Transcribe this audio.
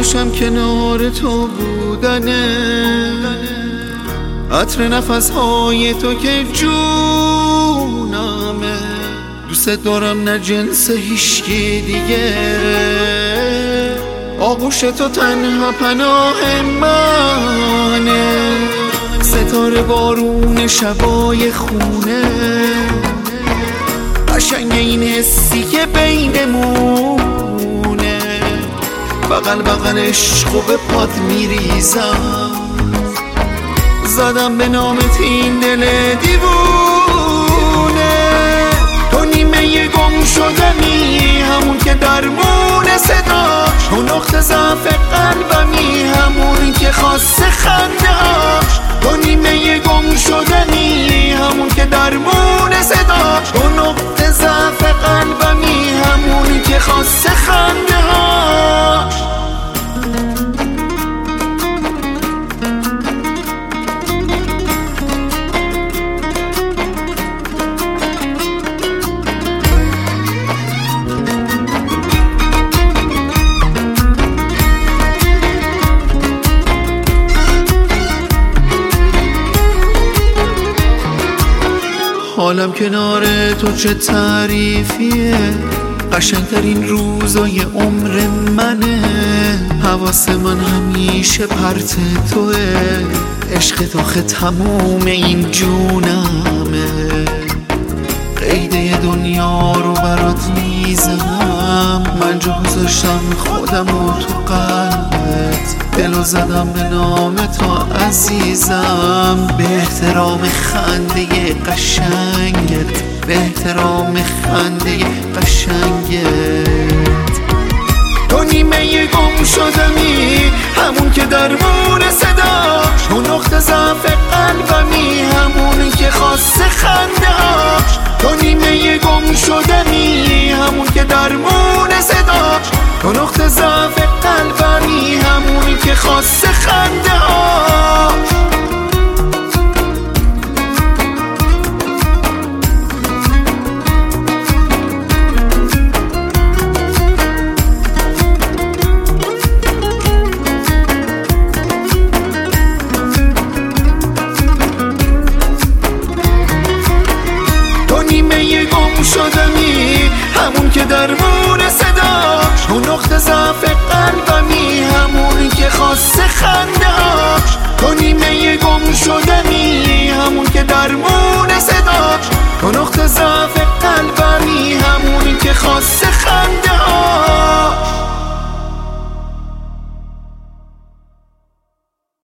آرامشم کنار تو بودنه، عطر نفسهای تو که جونمه. دوست دارم نه جنس هیچکی دیگه، آغوش تو تنها پناه منه. ستاره بارون شبای خونه، قشنگ این حسی که بینمونه. بغل بغل عشق به پات میریزم، زدم به نامت این دل دیوونه. تو نیمه گم شدنی، همون که درمون صداش، تو نقطه ضعف قلبمی، همون که خاص خندهاش. تو نیمه گم شدنی، همون که درمون صداش، تو نقطه ضعف قلبمی، همون که خاص خندهاش. حالم کنار تو چه تعریفیه، قشنگترین روزای عمر منه. حواس من همیشه پرت توه، عشق تو آخه تموم این جونمه. قیده دنیا رو برات میزنم، من جا گذاشتم خودم رو تو قلبت، دلو زدم به نام تو عزیزم. به احترام خنده قشنگت، به احترام خنده قشنگت. تو نیمه گم شدمی، همون که درمون صداش، تو نقطه ضعف قلبمی، همون که خاص خندهاش. تو نیمه گم شدمی، همون که درمون صداش، تو نقطه ضعف قلبمی، همون که خاص خندهاش. نیمه گم شدمی، همون که درمون صداش، تو نقطه ضعف قلبمی، همون که خاص خندهاش. تو نیمه گم شدمی، همون که درمون صداش، تو نقطه